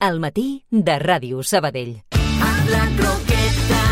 Al matí de Ràdio Sabadell. Haz la croqueta,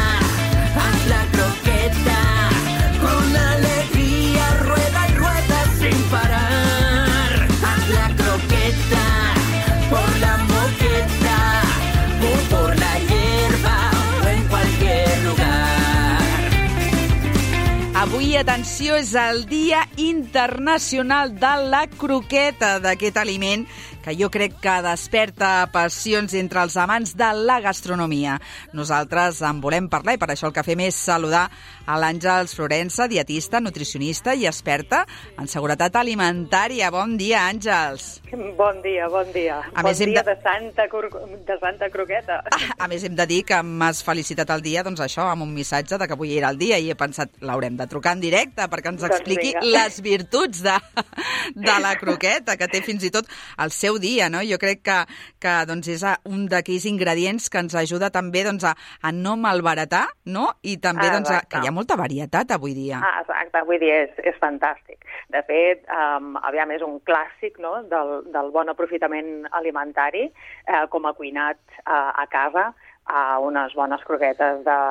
con alegría rueda y rueda sin parar. Haz la croqueta, por la moqueta, o por la hierba, o en cualquier lugar. Avui, atenció, és el Dia Internacional de la Croqueta, d'aquest aliment que jo crec que desperta passions entre els amants de la gastronomia. Nosaltres en volem parlar i per això el que fem és saludar a l'Àngels Florensa, dietista, nutricionista i experta en seguretat alimentària. Bon dia, Àngels. Bon dia, bon dia. Bon dia de Santa Croqueta. A més, hem de dir que m'has felicitat el dia, doncs això, amb un missatge de que avui era el dia i he pensat, l'haurem de trucar en directe perquè ens expliqui les virtuts de la croqueta, que té fins i tot el seu dia, no? Jo crec que doncs, és un d'aquells ingredients que ens ajuda també doncs, a no malbaratar, no? I també doncs, que hi ha molta varietat avui dia. Exacte, avui dia és fantàstic. De fet, aviam, és un clàssic, no? del bon aprofitament alimentari, com a cuinat a casa, unes bones croquetes de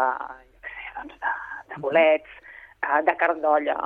bolets, de carn d'olla,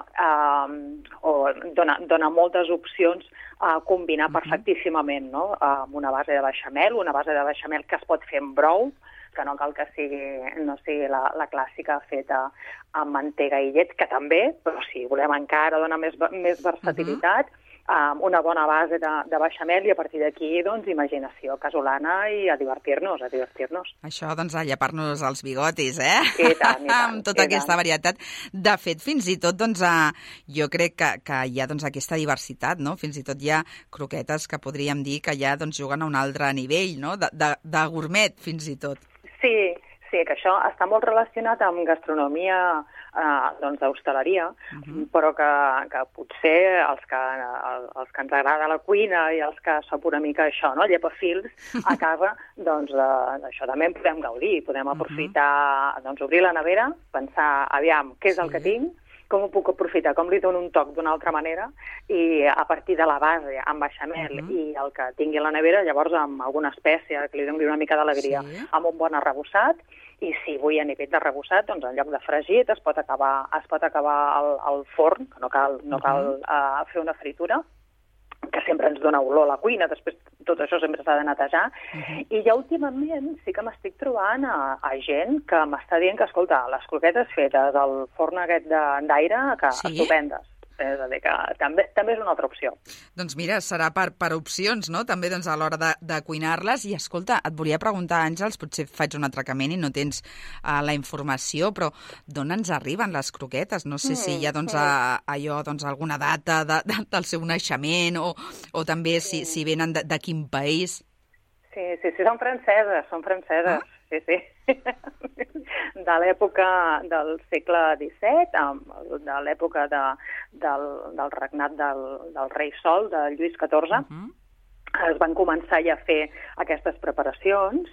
o dona moltes opcions a combinar perfectíssimament, no? Amb una base de beixamel que es pot fer amb brou, que no cal que no sigui la clàssica feta amb mantega i llet, que també, però si volem encara donar més versatilitat, una bona base de beixamel i a partir d'aquí, doncs, imaginació casolana i a divertir-nos. Això, doncs, a llepar-nos els bigotis, eh? I tant. Amb tota aquesta varietat. De fet, fins i tot, doncs, jo crec que hi ha doncs, aquesta diversitat, no? Fins i tot hi ha croquetes que podríem dir que ja doncs, juguen a un altre nivell, no? De gourmet, fins i tot. Sí, que això està molt relacionat amb gastronomia d'hostaleria, però que potser els que ens agrada la cuina i els que som una mica això, no? Llepafils a casa, doncs d'això també en podem gaudir, podem aprofitar, doncs obrir la nevera, pensar, aviam, què és el que tinc, com ho puc aprofitar, com li dono un toc d'una altra manera, i a partir de la base, amb beixamel i el que tingui a la nevera, llavors amb alguna espècie que li doni una mica d'alegria, amb un bon arrebossat, i si vull a nivell d'arrebossat, doncs en lloc de fregit es pot acabar al forn, que no cal fer una fritura, que sempre ens dona olor a la cuina, després tot això sempre s'ha de netejar, i ja últimament sí que m'estic trobant a gent que m'està dient que, escolta, les croquetes fetes al forn aquest d'aire, que estupendes. És a dir, que també és una altra opció. Doncs mira, serà per opcions, no? També doncs, a l'hora de cuinar-les. I escolta, et volia preguntar, Àngels, potser faig un atracament i no tens la informació, però d'on ens arriben les croquetes? No sé si hi ha allò, alguna data del seu naixement o també si venen de quin país. Sí, són franceses. Sí. De l'època del segle XVII, de l'època del regnat del rei Sol, de Lluís XIV, es van començar ja a fer aquestes preparacions,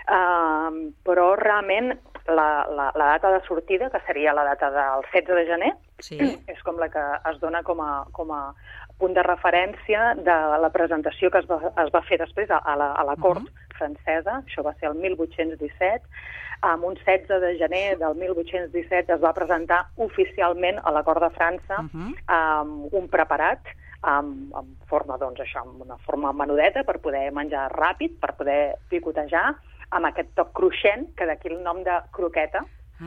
però realment la data de sortida, que seria la data del 16 de gener, és com la que es dona com a punt de referència de la presentació que es va fer després a la cort francesa. Això va ser el 1817. Amb un 16 de gener del 1817 es va presentar oficialment a la cort de França un preparat amb forma, doncs això, amb una forma menudeta per poder menjar ràpid, per poder picotejar, amb aquest toc cruixent, que d'aquí el nom de croqueta.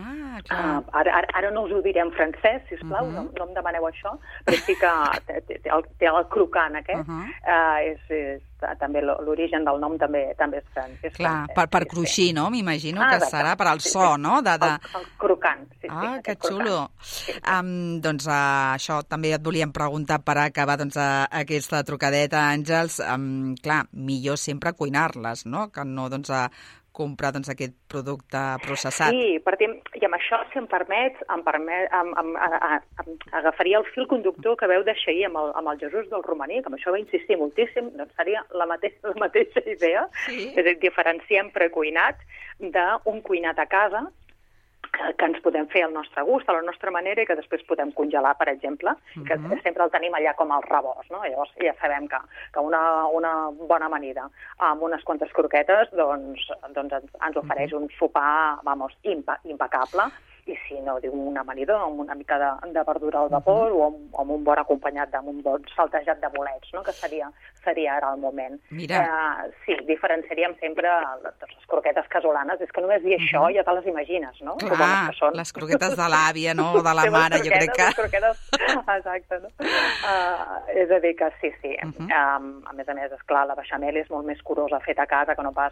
Ara no us ho diré en francès, sisplau, no em demaneu això, però sí que té el crocant aquest, també l'origen del nom també és francès. Clar, per cruixir, no? M'imagino que serà per al so, no? El crocant, sí. Que xulo. Doncs això també et volíem preguntar per acabar aquesta trucadeta, Àngels. Clar, millor sempre cuinar-les, no? Que no comprar aquest producte processat. Sí, i amb això, si em permets, agafaria el fil conductor que veu deixar ahir amb el Jesús del Romaní, que amb això va insistir moltíssim, doncs seria la mateixa idea, és a dir, diferenciem precuinat d'un cuinat a casa, que ens podem fer al nostre gust, a la nostra manera, i que després podem congelar, per exemple, que sempre el tenim allà com el rebost, no? Llavors ja sabem que una bona amanida amb unes quantes croquetes doncs ens ofereix un sopar, impecable, i si no, diu una amanida amb una mica de verdura al vapor o amb un bon acompanyat amb un bon saltejat de bolets, no? Que seria ara el moment. Mira. Sí, diferenciaríem sempre les croquetes casolanes, és que només dir això ja te les imagines, no? Clar, que són. Les croquetes de l'àvia, no? O de la mare, jo crec que... Les croquetes, exacte, no? És a dir que sí. A més, esclar, la beixamel és molt més curosa feta a casa que no pas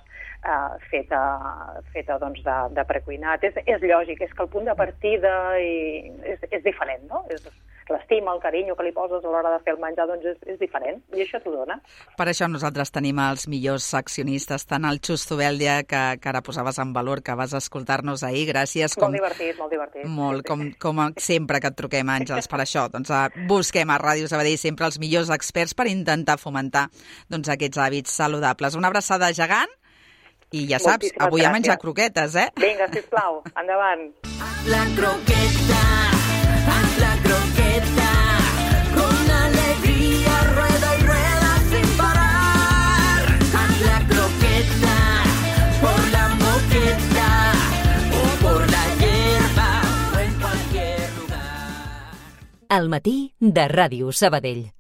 feta doncs, de precuinat. És lògic, és que el punt de partida és diferent, no? L'estima, el carinyo que li poses a l'hora de fer el menjar, doncs és diferent, i això t'ho dona. Per això nosaltres tenim els millors accionistes, tant el Xus Zubeldia, que ara posaves en valor, que vas escoltar-nos ahir, gràcies. Molt divertit. Molt, com sempre que et truquem, Àngels, per això. Doncs busquem a Ràdio Sabadell sempre els millors experts per intentar fomentar aquests hàbits saludables. Una abraçada gegant, i ja saps, avui a menjar croquetes, eh? Vinga, sisplau, endavant. La croqueta, con alegría rueda y rueda sin parar. Haz la croqueta por la moqueta o por la hierba o en cualquier lugar. Al matí de Ràdio Sabadell.